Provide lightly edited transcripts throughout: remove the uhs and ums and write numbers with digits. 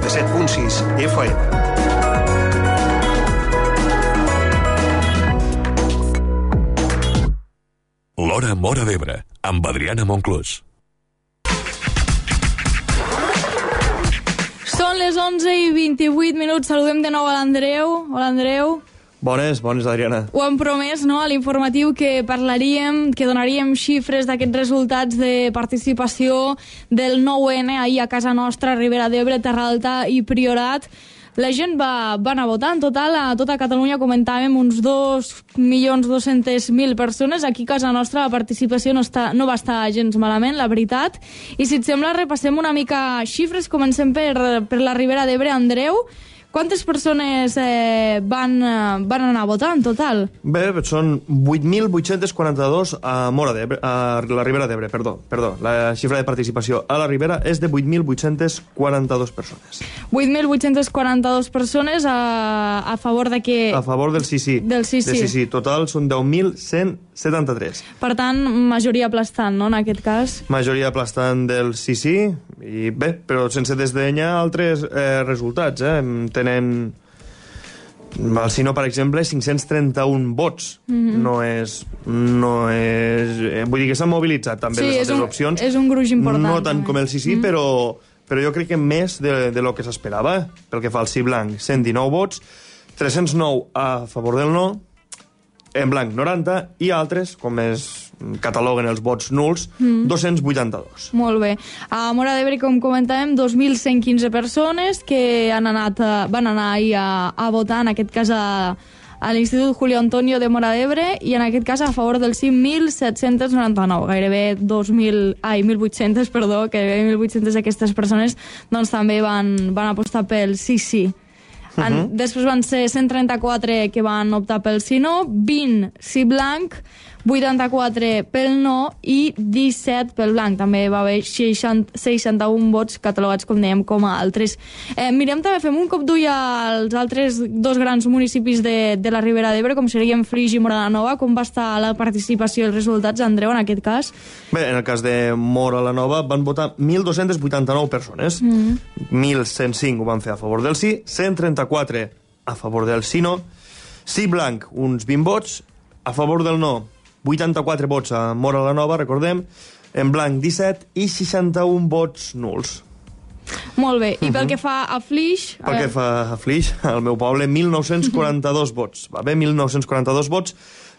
97.6 FM. L'Hora Móra d'Ebre, amb Adriana Monclús. Són les 11:28. Saludem de nou a l'Andreu. Hola, Andreu. Bones, Adriana. Ho hem promès, no?, a l'informatiu, que parlaríem, que donaríem xifres d'aquests resultats de participació del 9N ahir a casa nostra, Ribera d'Ebre, Terra Alta i Priorat. La gent va anar a votar. En total, a tota Catalunya comentàvem uns 2.200.000 persones. Aquí a casa nostra la participació no va estar gens malament, la veritat. I si et sembla, repassem una mica xifres. Comencem per la Ribera d'Ebre. Andreu, quantes persones van anar a votar en total? Bé, són 8.842 a Móra d'Ebre, a la Ribera d'Ebre, perdó. La xifra de participació a la Ribera és de 8.842 persones. 8.842 persones a favor de què? A favor del sí. Del sí. Sí. Total són 10.173. Per tant, majoria aplastant, no?, en aquest cas. Majoria aplastant del sí. I bé, però sense desdenyar altres resultats, Tenen el sí no, per exemple, 531 vots. No és... Vull dir que s'han mobilitzat també les altres opcions. És un gruix important. No tant com el sí, però jo crec que més de lo que s'esperava. Pel que fa al sí blanc, 119 vots, 309 a favor del no, en blanc 90, i altres, com es cataloguen els vots nuls, 282. Molt bé. A Móra d'Ebre, com comentàvem, 2.115 persones que van anar ahir a votar, en aquest cas a l'Institut Julio Antonio de Móra d'Ebre, i en aquest cas a favor del sí 1.799, gairebé 1.800, gairebé 1.800 d'aquestes persones doncs també van apostar pel sí. Després van ser 134 que van optar pel sí no, 20 sí blanc, 84 pel no i 17 pel blanc. També va haver 61 vots catalogats, com dèiem, com a altres. Mirem també, fem un cop d'ull als altres dos grans municipis de la Ribera d'Ebre, com serien Flix i Móra la Nova. Com va estar la participació i els resultats, Andreu, en aquest cas? Bé, en el cas de Móra la Nova van votar 1.289 persones. 1.105 ho van fer a favor del sí, 134 a favor del sí no, sí blanc uns 20 vots, a favor del no 84 vots a Móra la Nova, recordem, en blanc 17 i 61 vots nuls. Molt bé. I pel que fa a Flix... Pel que fa a Flix, al meu poble, 1.942 vots. Va bé, 1.942 vots,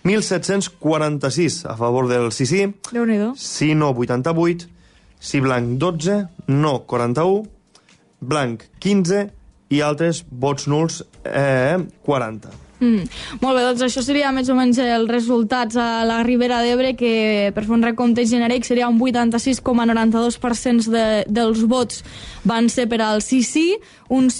1.746 a favor del sí. Déu-n'hi-do. Sí no 88, sí blanc 12, no 41, blanc 15 i altres vots nuls 40. Molt bé, doncs això seria més o menys els resultats a la Ribera d'Ebre, que per fer un recompte genèric seria un 86,92% dels vots van ser per al sí, un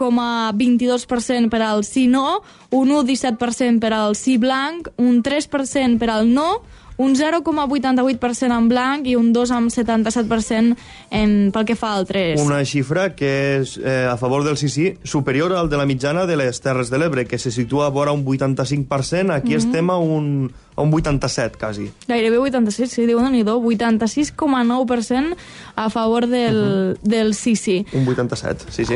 5,22% per al sí no, un 1,17% per al sí blanc, un 3% per al no, un 0,88% en blanc i un 2,77% pel que fa al 3. Una xifra que és a favor del sí superior al de la mitjana de les Terres de l'Ebre, que se situa a vora un 85%, aquí estem a un 87, quasi. Gairebé 86, sí, Déu-n'hi-do, 86,9% a favor del sí. Un 87, sí.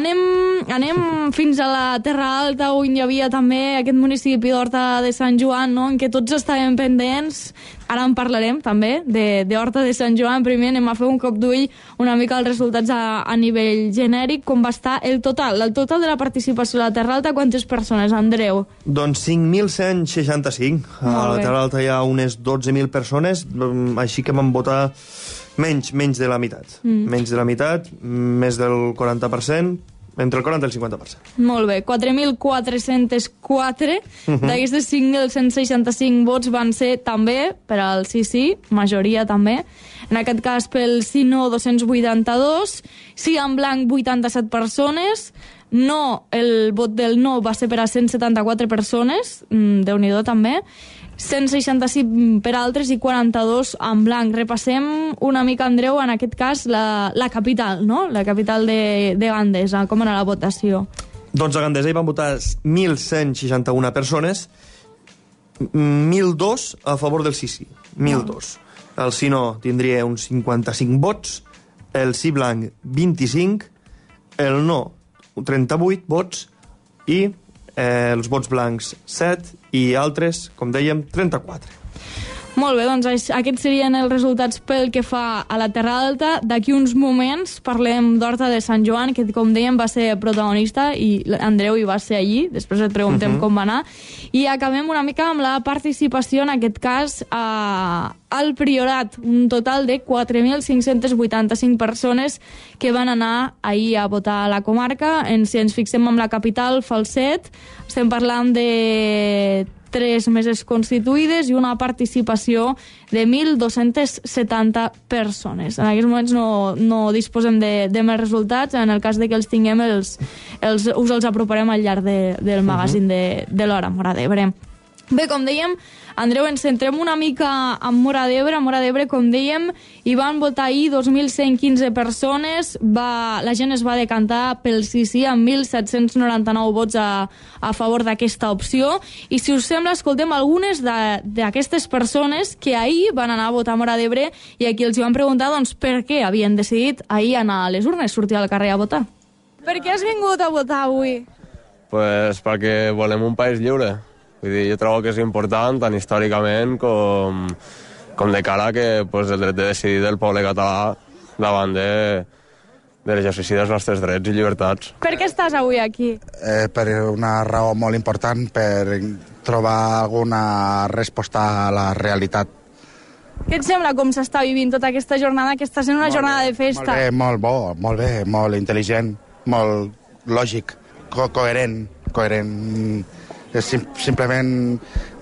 Anem fins a la Terra Alta, on hi havia també aquest municipi d'Horta de Sant Joan, no?, en què tots estàvem pendents. Ara en parlarem també de Horta de Sant Joan. Primer anem a fer un cop d'ull una mica als resultats a nivell genèric. Com va estar el total de la participació a la Terra Alta? Quantes persones, Andreu? Doncs 5.165. A la Terra Alta hi ha unes 12.000 persones, així que van votar menys de la meitat. Menys de la meitat, més del 40%, entre el 40 i el 50%. Molt bé, 4.404 d'aquestes 5.165 vots van ser també per al sí, majoria també. En aquest cas, pel sí no, 282, sí en blanc, 87 persones, no, el vot del no va ser per a 174 persones, Déu-n'hi-do també, 165 per altres i 42 en blanc. Repassem una mica, Andreu, en aquest cas la capital, no? La capital de Gandesa. Com era la votació? Doncs a Gandesa hi van votar 1.161 persones, 1.002 a favor del sí. 1.002. El sí no tindria uns 55 vots, el sí blanc 25, el no 38 vots i els vots blancs 7 i altres, com dèiem, 34. Molt bé, doncs aquests serien els resultats pel que fa a la Terra Alta. D'aquí uns moments parlem d'Horta de Sant Joan, que com dèiem va ser protagonista i Andreu hi va ser allí, després et preguntem com va anar. I acabem una mica amb la participació, en aquest cas, al Priorat, un total de 4.585 persones que van anar ahir a votar a la comarca. Si ens fixem en la capital, Falset, estem parlant de 3 meses constituïdes i una participació de 1.270 persones. En aquests moments no disposem de més resultats. En el cas de que els tinguem, us els aproparem al llarg del magazín de l'Hora Móra d'Ebre. Bé, com dèiem, Andreu, ens centrem una mica en Móra d'Ebre. A Móra d'Ebre, com dèiem, hi van votar ahir 2.115 persones. La gent es va decantar pel sí amb 1.799 vots a favor d'aquesta opció. I si us sembla, escoltem algunes d'aquestes persones que ahir van anar a votar a Móra d'Ebre i a qui els van preguntar doncs, per què havien decidit ahir anar a les urnes, sortir al carrer a votar. Per què has vingut a votar avui? Pues perquè volem un país lliure. Vull dir, jo trobo que és important, tant històricament com de cara que pues, el dret de decidir del poble català davant de l'exercici dels nostres drets i llibertats. Per què estàs avui aquí? Per una raó molt important, per trobar alguna resposta a la realitat. Què et sembla com s'està vivint tota aquesta jornada, que està sent una jornada de festa? Molt bo, molt bé, molt intel·ligent, molt lògic, coherent. És simplement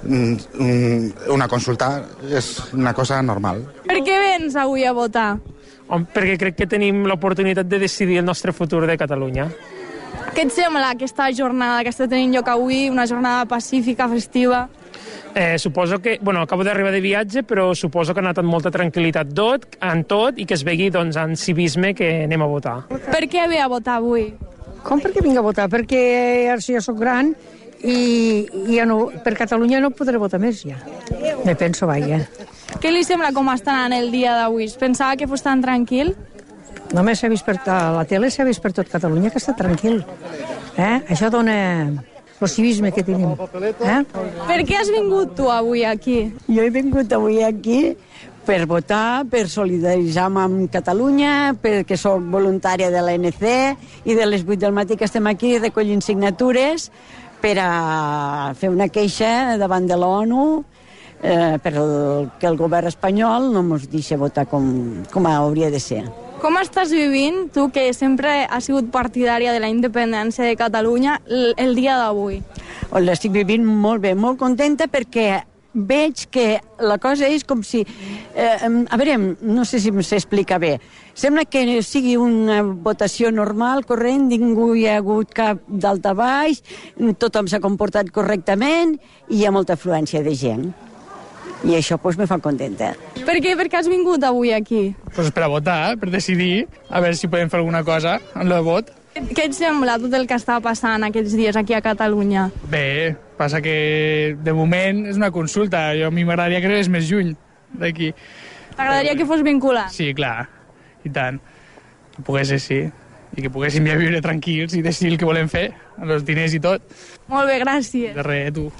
una consulta, és una cosa normal. Per què vens avui a votar? Perquè crec que tenim l'oportunitat de decidir el nostre futur de Catalunya. Què et sembla aquesta jornada que està tenint lloc avui, una jornada pacífica, festiva? Suposo que, acabo d'arribar de viatge, però suposo que ha anat amb molta tranquil·litat en tot i que es vegi doncs, en civisme que anem a votar. Per què ve a votar avui? Com per què vinc a votar? Perquè ara sí, jo soc gran i ja no, per Catalunya no podré votar més ja. Me penso, vaja. Què li sembla com està anant el dia d'avui? Pensava que fos tan tranquil? Només s'ha vist a la tele, s'ha vist per tot Catalunya que està tranquil. Això dona el civisme que tenim. Per què has vingut tu avui aquí? Jo he vingut avui aquí per votar, per solidaritzar amb Catalunya, perquè soc voluntària de l'ANC i de les 8 del matí que estem aquí recollint signatures per a fer una queixa davant de l'ONU perquè el govern espanyol no ens deixa votar com hauria de ser. Com estàs vivint, tu que sempre has sigut partidària de la independència de Catalunya, el dia d'avui? L'estic vivint molt bé, molt contenta perquè veig que la cosa és com si... a veure, no sé si s'explica bé. Sembla que sigui una votació normal, corrent, ningú hi ha hagut cap daltabaix, tothom s'ha comportat correctament i hi ha molta afluència de gent. I això me fa contenta. Per què? Per què has vingut avui aquí? Pues per a votar, per decidir, a veure si podem fer alguna cosa amb el vot. Què et sembla tot el que està passant aquests dies aquí a Catalunya? Bé, passa que de moment és una consulta. A mi m'agradaria que anés més lluny d'aquí. T'agradaria que fos vinculant? Sí, clar, i tant. Que pogués ser, sí. I que poguéssim ja viure tranquils i decidir el que volem fer, amb els diners i tot. Molt bé, gràcies. De res, tu.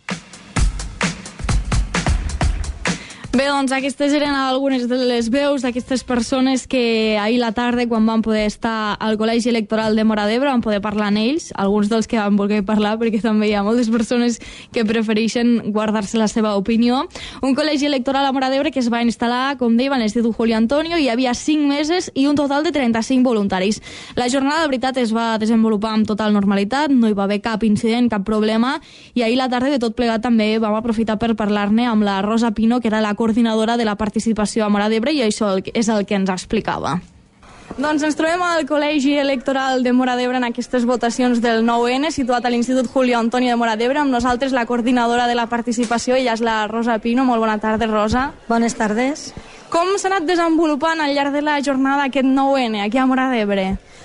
Bé, doncs aquestes eren algunes de les veus d'aquestes persones que ahir la tarda, quan van poder estar al Col·legi Electoral de Móra d'Ebre, van poder parlar amb ells, alguns dels que van voler parlar, perquè també hi ha moltes persones que prefereixen guardar-se la seva opinió. Un col·legi electoral a Móra d'Ebre que es va instal·lar, com dèiem, a l'Institut Julio Antonio, hi havia 5 meses i un total de 35 voluntaris. La jornada, de veritat, es va desenvolupar amb total normalitat, no hi va haver cap incident, cap problema, i ahir la tarda de tot plegat també vam aprofitar per parlar-ne amb la Rosa Pino, que era la coordinadora de la participació a Móra d'Ebre, i això és el que ens explicava. Doncs ens trobem al Col·legi Electoral de Móra d'Ebre en aquestes votacions del 9N, situat a l'Institut Julio Antonio de Móra d'Ebre, amb nosaltres la coordinadora de la participació, ella és la Rosa Pino. Molt bona tarda, Rosa. Bones tardes. Com s'ha anat desenvolupant al llarg de la jornada aquest 9N aquí a Móra d'Ebre?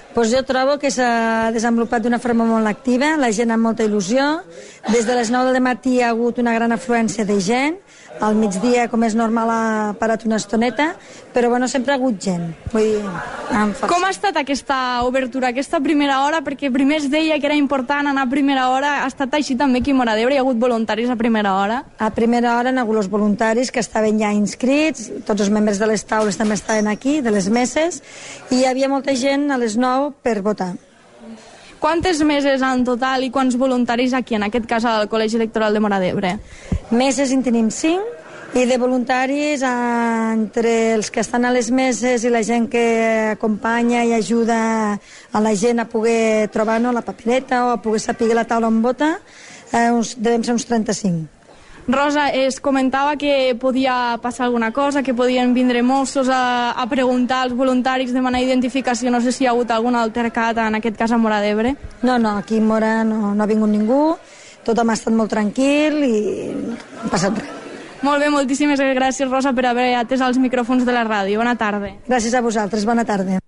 Doncs jo trobo que s'ha desenvolupat d'una forma molt activa, la gent amb molta il·lusió. Des de les 9 del matí hi ha hagut una gran afluència de gent, al migdia, com és normal, ha parat una estoneta, però bueno, sempre ha hagut gent. Vull dir, com ha estat aquesta obertura, aquesta primera hora? Perquè primer es deia que era important anar a primera hora. Ha estat així també aquí a Móra d'Ebre? Hi ha hagut voluntaris a primera hora? A primera hora han hagut els voluntaris que estaven ja inscrits, tots els membres de les taules també estaven aquí, de les meses, i hi havia molta gent a les 9 per votar. Quantes meses en total i quants voluntaris aquí, en aquest cas al Col·legi Electoral de Móra d'Ebre? Meses en tenim 5, i de voluntaris, entre els que estan a les meses i la gent que acompanya i ajuda a la gent a poder trobar la papireta o a poder saber la taula on vota, devem ser uns 35. Rosa, es comentava que podia passar alguna cosa, que podien vindre Mossos a preguntar als voluntaris, demanar identificació. No sé si hi ha hagut algun altercat, en aquest cas a Móra d'Ebre. No, aquí a Móra no ha vingut ningú, tothom ha estat molt tranquil i no ha passat res. Molt bé, moltíssimes gràcies, Rosa, per haver atès els micròfons de la ràdio. Bona tarda. Gràcies a vosaltres, bona tarda.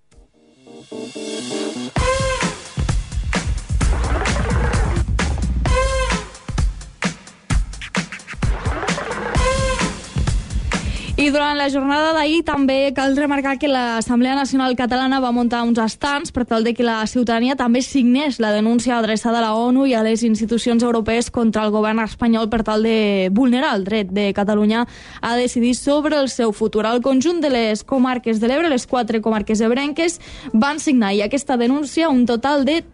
I durant la jornada d'ahir també cal remarcar que l'Assemblea Nacional Catalana va muntar uns estants per tal de que la ciutadania també signés la denúncia adreçada a la ONU i a les institucions europees contra el govern espanyol per tal de vulnerar el dret de Catalunya a decidir sobre el seu futur. El conjunt de les comarques de l'Ebre, les 4 comarques ebrenques, van signar i aquesta denúncia un total de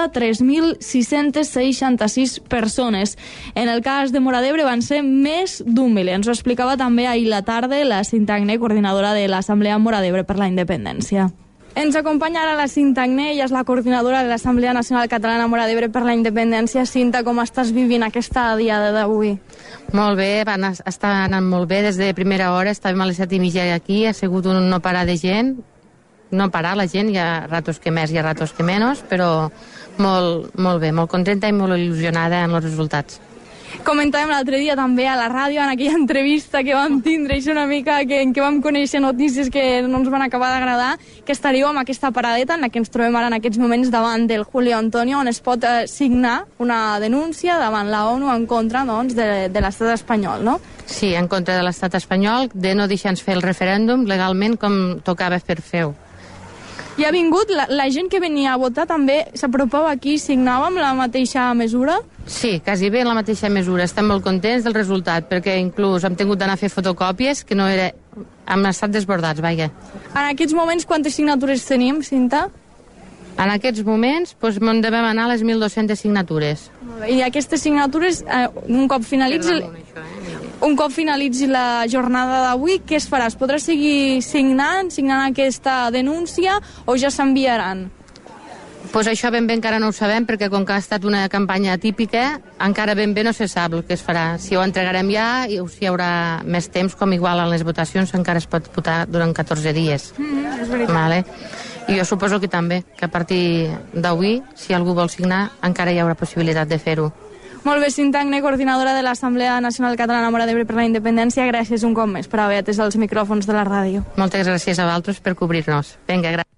33.666 persones. En el cas de Móra d'Ebre van ser més d'un miler. Ens ho explicava també ahir la tarda la Cinta Agné, coordinadora de l'Assemblea Móra d'Ebre per la Independència. Ens acompanya ara la Cinta Agné, ella és la coordinadora de l'Assemblea Nacional Catalana Móra d'Ebre per la Independència. Cinta, com estàs vivint aquesta diada d'avui? Molt bé, està anant molt bé des de primera hora, estàvem a les 7:30 aquí, ha sigut un no parar de gent, no parar la gent, hi ha ratos que més, hi ha ratos que menys, però molt bé, molt contenta i molt il·lusionada en els resultats. Comentàvem l'altre dia també a la ràdio, en aquella entrevista que vam tindre, això una mica en què vam conèixer notícies que no ens van acabar d'agradar, que estaríeu amb aquesta paradeta en la que ens trobem ara en aquests moments davant del Julio Antonio, on es pot signar una denúncia davant la ONU en contra, doncs, de l'estat espanyol, no? Sí, en contra de l'estat espanyol, de no deixar-nos fer el referèndum legalment com tocava per fer-ho. I ha vingut, la gent que venia a votar també s'apropava aquí i signava amb la mateixa mesura? Sí, quasi bé en la mateixa mesura. Estem molt contents del resultat, perquè inclús hem tingut d'anar a fer fotocòpies, que no era... hem estat desbordats, vaja. En aquests moments, quantes signatures tenim, Cinta? En aquests moments, doncs, devem anar a les 1.200 signatures. I aquestes signatures, un cop finalitzi la jornada d'avui, què es farà? Es podrà seguir signant aquesta denúncia o ja s'enviaran? Doncs això ben bé encara no ho sabem, perquè com que ha estat una campanya típica, encara ben bé no se sap el que es farà. Si ho entregarem ja, o si hi haurà més temps, com igual en les votacions encara es pot votar durant 14 dies. És veritat. Vale. I jo suposo que també, que a partir d'avui, si algú vol signar, encara hi haurà possibilitat de fer-ho. Molt bé, Cinta Agné, coordinadora de l'Assemblea Nacional Catalana Móra d'Ebre per la Independència, gràcies un cop més per haver atès els micròfons de la ràdio. Moltes gràcies a vosaltres per cobrir-nos. Vinga, gràcies.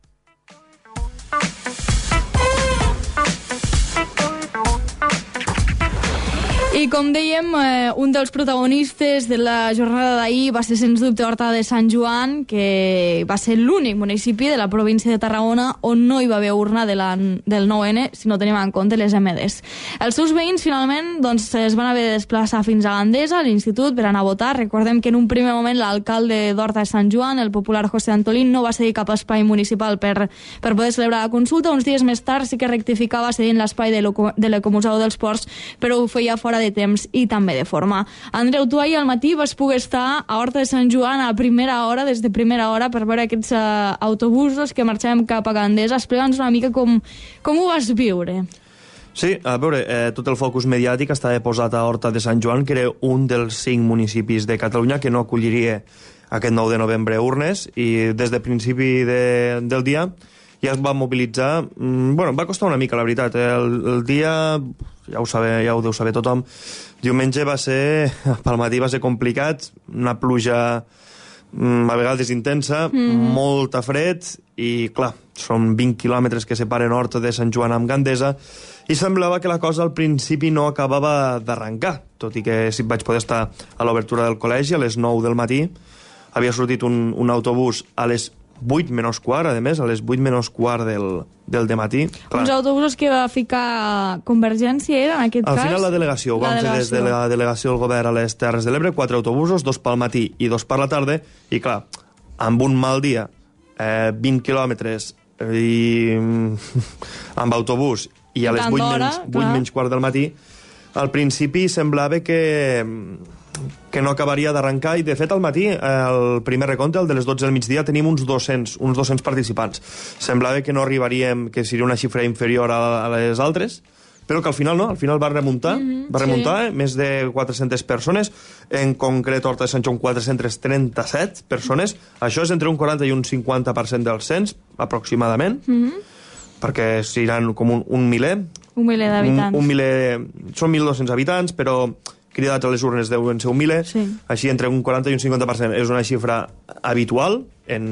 I com dèiem, un dels protagonistes de la jornada d'ahir va ser, sens dubte, Horta de Sant Joan, que va ser l'únic municipi de la província de Tarragona on no hi va haver urna del 9-N, si no tenim en compte les MDs. Els seus veïns, finalment, doncs, es van haver de desplaçar fins a Gandesa, a l'institut, per anar a votar. Recordem que en un primer moment l'alcalde d'Horta de Sant Joan, el popular José Antolín, no va cedir cap espai municipal per poder celebrar la consulta. Uns dies més tard sí que rectificava cedint l'espai de l'Ecomuseu dels Ports, però ho feia fora de temps i també de forma. Andreu, tu ahir al matí vas poder estar a Horta de Sant Joan a primera hora, des de primera hora, per veure aquests autobusos que marxàvem cap a Gandesa. Explica'ns una mica com ho vas viure. Sí, a veure, tot el focus mediàtic estava posat a Horta de Sant Joan, que era un dels 5 municipis de Catalunya que no acolliria aquest 9 de novembre urnes, i des del principi del dia ja es va mobilitzar. Bueno, va costar una mica, la veritat. El dia, ja ho deu saber tothom, diumenge pel matí va ser complicat, una pluja a vegades intensa, molta fred, i, clar, són 20 quilòmetres que separen Horta de Sant Joan amb Gandesa, i semblava que la cosa al principi no acabava d'arrencar, tot i que sí vaig poder estar a l'obertura del col·legi a les 9 del matí. Havia sortit un autobús a les 8 menys quart, a més, a les 8 menys quart del dematí. Uns autobusos que va ficar Convergència, era, en aquest cas? Al final la delegació, ho vam fer des de la delegació del govern a les Terres de l'Ebre, 4 autobusos, 2 pel matí i 2 per la tarda, i clar, amb un mal dia, 20 quilòmetres i amb autobús i a les 8 menys quart del matí, al principi semblava que no acabaria d'arrencar, i de fet al matí, el primer recompte, el de les 12 del migdia, tenim uns 200 participants. Semblava que no arribaríem, que seria una xifra inferior a les altres, però que al final no, al final va remuntar, més de 400 persones, en concret Horta de Sant Joan 437 persones, això és entre un 40 i un 50% del cens, aproximadament, perquè seran com un miler. Un miler d'habitants. Són 1.200 habitants, però cridats a les urnes deuen ser un miler, així entre un 40 i un 50%. És una xifra habitual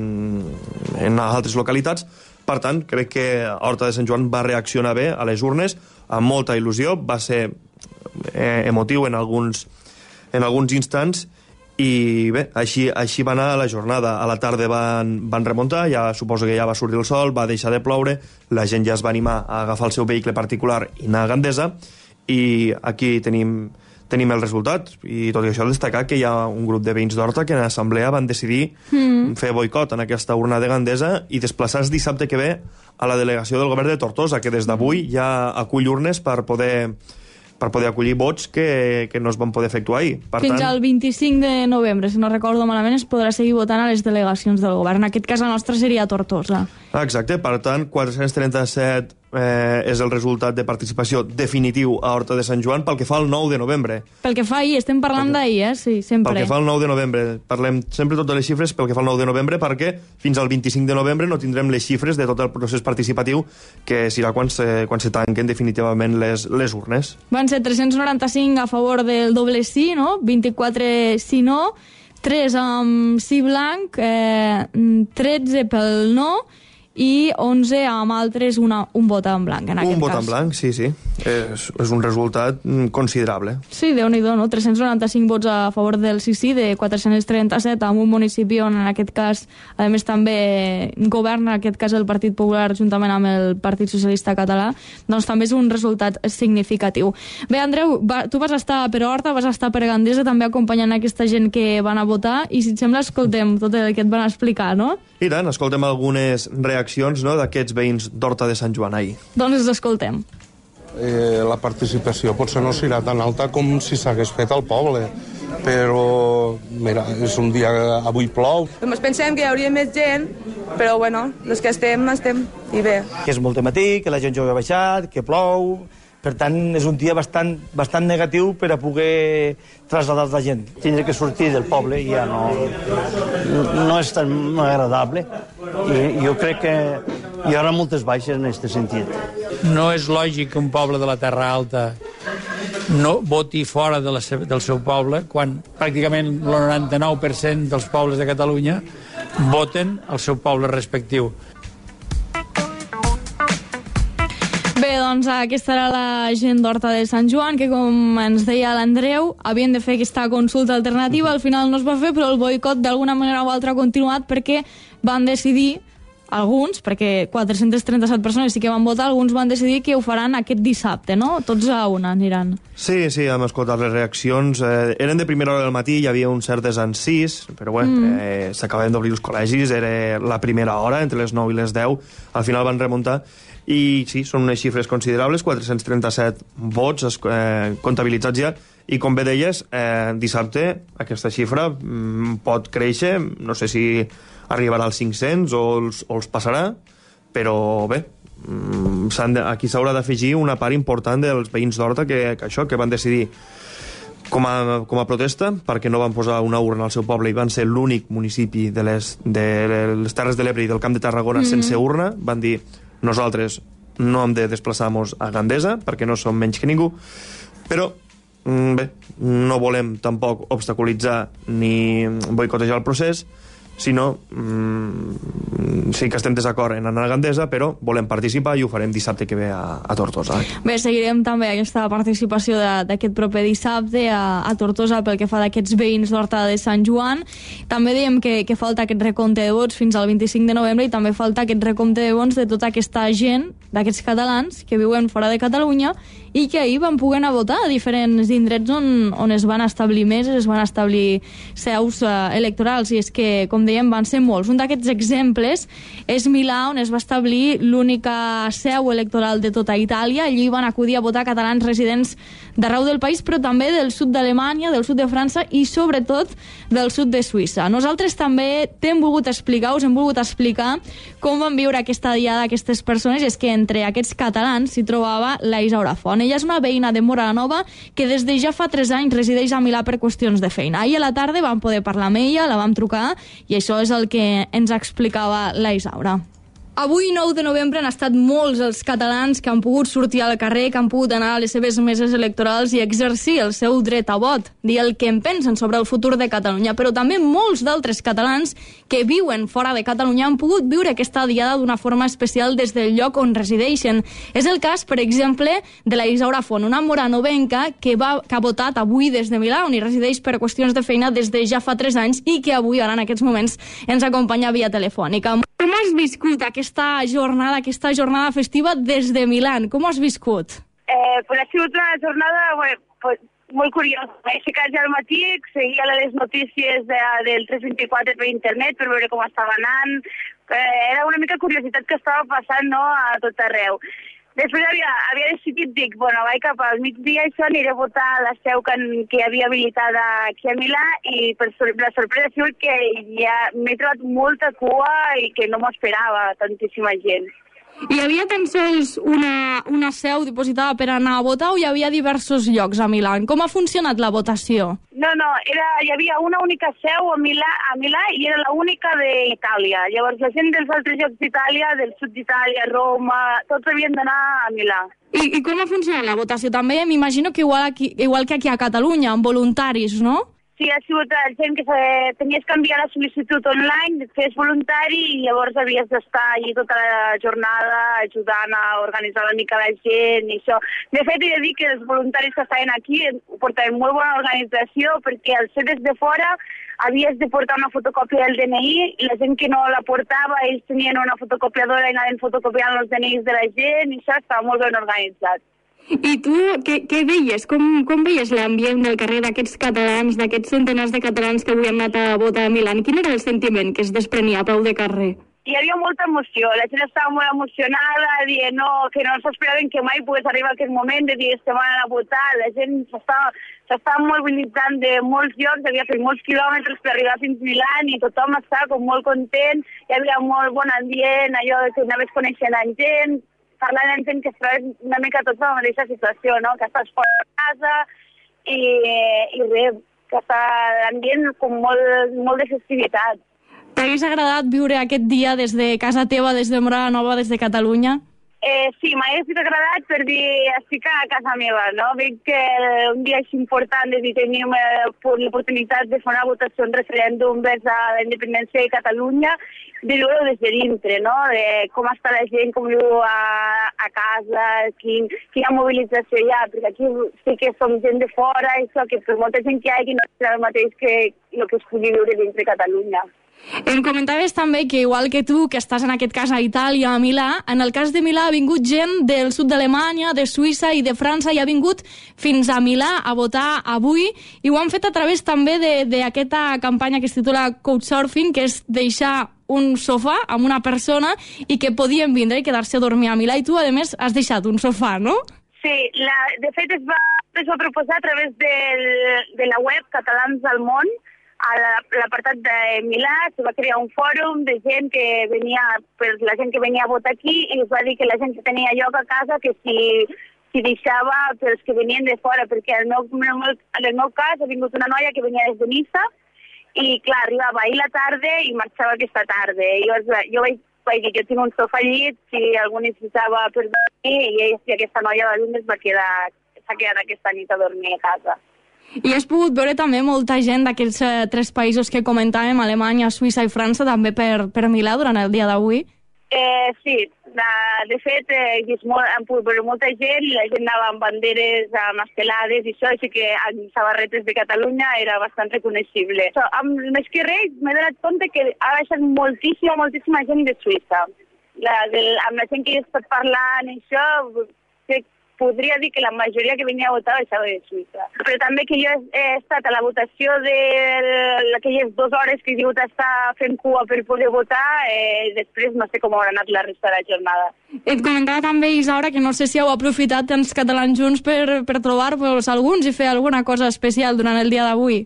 en altres localitats. Per tant, crec que Horta de Sant Joan va reaccionar bé a les urnes, amb molta il·lusió, va ser emotiu en alguns instants, i bé, així va anar la jornada. A la tarda van remuntar, ja suposo que ja va sortir el sol, va deixar de ploure, la gent ja es va animar a agafar el seu vehicle particular i anar a Gandesa, i aquí tenim el resultat. I tot i això, destacar que hi ha un grup de veïns d'Horta que en assemblea van decidir fer boicot en aquesta urna de Gandesa i desplaçar-se dissabte que ve a la delegació del govern de Tortosa, que des d'avui ja acull urnes per poder acollir vots que no es van poder efectuar ahir. Fins al 25 de novembre, si no recordo malament, es podrà seguir votant a les delegacions del govern. En aquest cas, la nostra seria Tortosa. Exacte, per tant, 437 és el resultat de participació definitiu a Horta de Sant Joan pel que fa al 9 de novembre. Pel que fa ahir, estem parlant d'ahir, sí, sempre. Pel que fa al 9 de novembre, parlem sempre tot de les xifres pel que fa al 9 de novembre, perquè fins al 25 de novembre no tindrem les xifres de tot el procés participatiu, que serà quan se tanquen definitivament les urnes. Van ser 395 a favor del doble sí, no? 24 sí no, 3 amb sí blanc, 13 pel no, i 11 amb altres un vot en blanc, en aquest cas. Un vot en blanc, sí. És un resultat considerable. Sí, Déu-n'hi-do, no? 395 vots a favor del sí, de 437 en un municipi on, en aquest cas, a més també governa, en aquest cas, el Partit Popular juntament amb el Partit Socialista Català, doncs també és un resultat significatiu. Bé, Andreu, tu vas estar per Horta, vas estar per Gandesa, també acompanyant aquesta gent que van a votar, i si et sembla, escoltem tot el que et van explicar, no? I tant, escoltem algunes reaccions d'aquests veïns d'Horta de Sant Joan ahir. Doncs els escoltem. La participació potser no serà tan alta com si s'hagués fet al poble, però mira, és un dia que avui plou. Doncs pensem que hi hauria més gent, però bueno, els que estem, i bé. Que és molt de matí, que la gent jove ha baixat, que plou. Per tant, és un dia bastant negatiu per a poder traslladar la gent. Tindre que sortir del poble ja no és tan agradable. I jo crec que hi haurà moltes baixes en aquest sentit. No és lògic que un poble de la Terra Alta no voti fora del seu poble quan pràcticament el 99% dels pobles de Catalunya voten al seu poble respectiu. Bé, doncs aquesta era la gent d'Horta de Sant Joan, que com ens deia l'Andreu, havien de fer aquesta consulta alternativa, al final no es va fer, però el boicot d'alguna manera o altra ha continuat perquè van decidir, alguns, perquè 437 persones sí que van votar, alguns van decidir que ho faran aquest dissabte, no? Tots a una aniran. Sí, hem escoltat les reaccions. Eren de primera hora del matí, hi havia un cert desencís, però bé, s'acabaven d'obrir els col·legis, era la primera hora, entre les 9 i les 10, al final van remuntar. I sí, són unes xifres considerables, 437 vots comptabilitzats ja, i com bé deies, dissabte aquesta xifra pot créixer, no sé si arribarà als 500 o els passarà, però bé, aquí s'haurà d'afegir una part important dels veïns d'Horta que van decidir com a protesta, perquè no van posar una urna al seu poble i van ser l'únic municipi de les Terres de l'Ebre i del Camp de Tarragona sense urna, van dir nosaltres no hem de desplaçar-nos a Gandesa perquè no som menys que ningú, però bé, no volem tampoc obstaculitzar ni boicotejar el procés Si no, sí que estem desacord en anar a Gandesa, però volem participar i ho farem dissabte que ve a Tortosa. Bé, seguirem també aquesta participació d'aquest proper dissabte a Tortosa pel que fa d'aquests veïns d'Horta de Sant Joan. També diem que falta aquest recompte de vots fins al 25 de novembre i també falta aquest recompte de vots de tota aquesta gent, d'aquests catalans que viuen fora de Catalunya i que ahir van poder anar a votar a diferents indrets on es van establir meses, es van establir seus electorals, i és que, com dèiem, van ser molts. Un d'aquests exemples és Milà, on es va establir l'única seu electoral de tota Itàlia. Allí van acudir a votar catalans residents d'arreu del país, però també del sud d'Alemanya, del sud de França i, sobretot, del sud de Suïssa. Nosaltres també t'hem volgut explicar, us hem volgut explicar com van viure aquesta diada aquestes persones, i és que entre aquests catalans s'hi trobava la Isaura Font. Ella és una veïna de Móra la Nova que des de ja fa 3 anys resideix a Milà per qüestions de feina. Ahir a la tarda vam poder parlar amb ella, la vam trucar, i això és el que ens explicava la Isaura. Avui, 9 de novembre, han estat molts els catalans que han pogut sortir al carrer, que han pogut anar a les seves meses electorals i exercir el seu dret a vot, dir el que en pensen sobre el futur de Catalunya. Però també molts d'altres catalans que viuen fora de Catalunya han pogut viure aquesta diada d'una forma especial des del lloc on resideixen. És el cas, per exemple, de la Isaura Font, una moranovenca que ha votat avui des de Milà, on hi resideix per qüestions de feina des de ja fa 3 anys i que avui, ara en aquests moments, ens acompanya via telefònica. Com has viscut aquesta jornada festiva des de Milà? Com ho has viscut? Pues ha sigut una jornada molt curiosa. He aixecat ja al matí, seguia les notícies del 324 per internet per veure com estava anant. Era una mica curiositat que estava passant, no, a tot arreu. Després havia decidit, dic, vaig cap al migdia i aniré a votar a la seu que hi havia habilitada aquí a Milà, i la sorpresa ha sigut que ja m'he trobat molta cua i que no m'ho esperava, tantíssima gent. Hi havia tan sols una seu dipositada per anar a votar o hi havia diversos llocs a Milà? Com ha funcionat la votació? No, hi havia una única seu a Milà i era l'única d'Itàlia. Llavors la gent dels altres llocs d'Itàlia, del sud d'Itàlia, Roma, tots havien d'anar a Milà. I com ha funcionat la votació? També m'imagino que igual que aquí a Catalunya, amb voluntaris, no? Sí, ha sigut gent que tenies que enviar la sol·licitud online, et fes voluntari i llavors havies d'estar allí tota la jornada ajudant a organitzar una mica la gent i això. De fet, he de dir que els voluntaris que estaven aquí portaven molt bona organització, perquè al ser des de fora havies de portar una fotocòpia del DNI i la gent que no la portava, ells tenien una fotocopiadora i anaven fotocopiant els DNIs de la gent i això estava molt ben organitzat. I tu què veies? Com veies l'ambient del carrer d'aquests catalans, d'aquests centenars de catalans que avui han anat a votar a Milà? Quin era el sentiment que es desprenia a peu de carrer? Hi havia molta emoció, la gent estava molt emocionada, dient que no s'esperaven que mai pogués arribar aquest moment de dir estem anant a votar. La gent s'estava mobilitzant de molts llocs, havia fet molts quilòmetres per arribar fins a Milà i tothom estava molt content, hi havia molt bon ambient, allò que anaves coneixent amb gent, parlant amb gent que es troba una mica tots en la mateixa situació, no? Que estàs fora de casa i res, que està l'ambient com molt de festivitat. T'hagués agradat viure aquest dia des de casa teva, des de Móra la Nova, des de Catalunya? Sí, m'hagués agradat per dir estic a casa meva, no? Veig que un dia és important de dir tenim l'oportunitat de fer una votació, un referèndum vers a la independència de Catalunya, de viure-ho des de dintre, no? De com està la gent, com viu a casa, quina mobilització hi ha, perquè aquí sí que som gent de fora, i això, que per molta gent que hi ha no és el mateix que el que es pugui viure dintre de Catalunya. Em comentaves també que, igual que tu, que estàs en aquest cas a Itàlia, a Milà, en el cas de Milà ha vingut gent del sud d'Alemanya, de Suïssa i de França, i ha vingut fins a Milà a votar avui, i ho han fet a través també d'aquesta campanya que es titula Couchsurfing, que és deixar un sofà amb una persona i que podien vindre i quedar-se a dormir a Milà, i tu, a més, has deixat un sofà, no? Sí, de fet es va proposar a través de la web Catalans al Món. A l'apartat de Milà es va crear un fòrum de gent que venia, per la gent que venia a votar aquí, i es va dir que la gent que tenia lloc a casa que si deixava pels que venien de fora, perquè en el meu cas ha vingut una noia que venia des de Niça i clar, arribava ahir la tarda i marxava aquesta tarda. Jo vaig dir que tinc un sofà al llit, si algú necessitava per dormir, i aquesta noia va vindre s'ha quedat aquesta nit a dormir a casa. I has pogut veure també molta gent d'aquests 3 països que comentàvem, Alemanya, Suïssa i França, també per Milà durant el dia d'avui? Sí, de fet, hem pogut veure molta gent, la gent anava amb banderes, amb estelades i això, així que amb samarretes de Catalunya era bastant reconeixible. Més que res, m'he donat compte que ha baixat moltíssima gent de Suïssa. Amb la gent que he estat parlant i això, podria dir que la majoria que venia a votar baixava de Suïssa. Però també que jo he estat a la votació d'aquelles 2 hores que he hagut d'estar fent cua per poder votar, després no sé com haurà anat la resta de la jornada. Et comentava també, Isaura, que no sé si heu aprofitat tants catalans junts per trobar-vos alguns i fer alguna cosa especial durant el dia d'avui.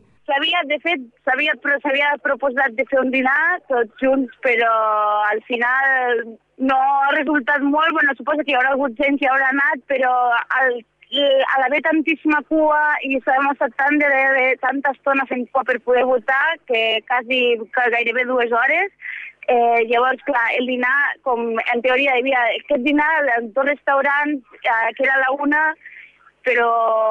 S'havia proposat de fer un dinar tots junts, però al final no ha resultat molt. Bueno, suposo que hi haurà hagut gent que haurà anat, però a l'haver tantíssima cua i s'hem estat tanta estona fent cua per poder votar, que gairebé 2 hores, llavors, clar, el dinar, com en teoria hi havia aquest dinar en 2 restaurants, que era a la 1, però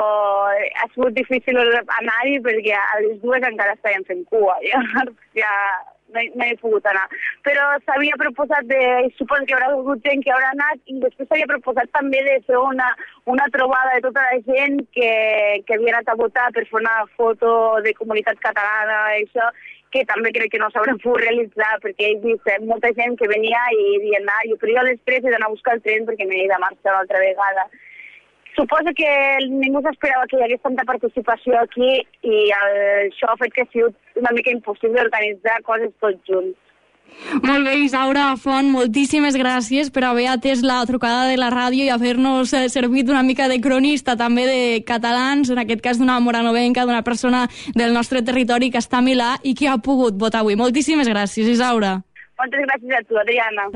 ha sigut difícil anar-hi perquè a les 2 encara estàvem fent cua, llavors ja no he pogut anar. Però s'havia proposat, suposo que hi haurà hagut gent que haurà anat, i després s'havia proposat també de fer una trobada de tota la gent que havia anat a votar per fer una foto de comunitat catalana i això, que també crec que no s'haurà pogut realitzar perquè he vist molta gent que venia i havia anat, però jo després he d'anar a buscar el tren perquè m'he de marxar una altra vegada. Suposo que ningú s'esperava que hi hagués tanta participació aquí i això ha fet que ha sigut una mica impossible organitzar coses tots junts. Molt bé, Isaura Font, moltíssimes gràcies per haver atès la trucada de la ràdio i haver-nos servit una mica de cronista també de catalans, en aquest cas d'una moranovenca, d'una persona del nostre territori que està a Milà i que ha pogut votar avui. Moltíssimes gràcies, Isaura. Moltes gràcies a tu, Adriana.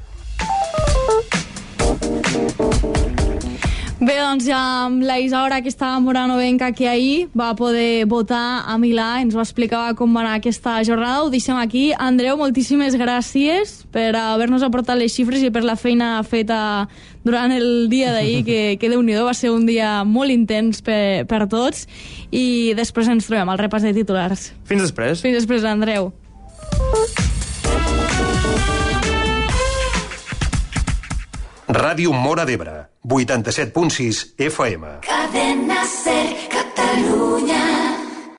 Bé, doncs ja amb la Isaura, aquesta moranovenca que ahir va poder votar a Milà, ens ho explicava com va anar aquesta jornada, ho deixem aquí. Andreu, moltíssimes gràcies per haver-nos aportat les xifres i per la feina feta durant el dia d'ahir, que Déu-n'hi-do, va ser un dia molt intens per tots, i després ens trobem al repàs de titulars. Fins després. Fins després, Andreu. Ràdio Móra d'Ebre, 87.6 FM. Cadena Ser, Catalunya.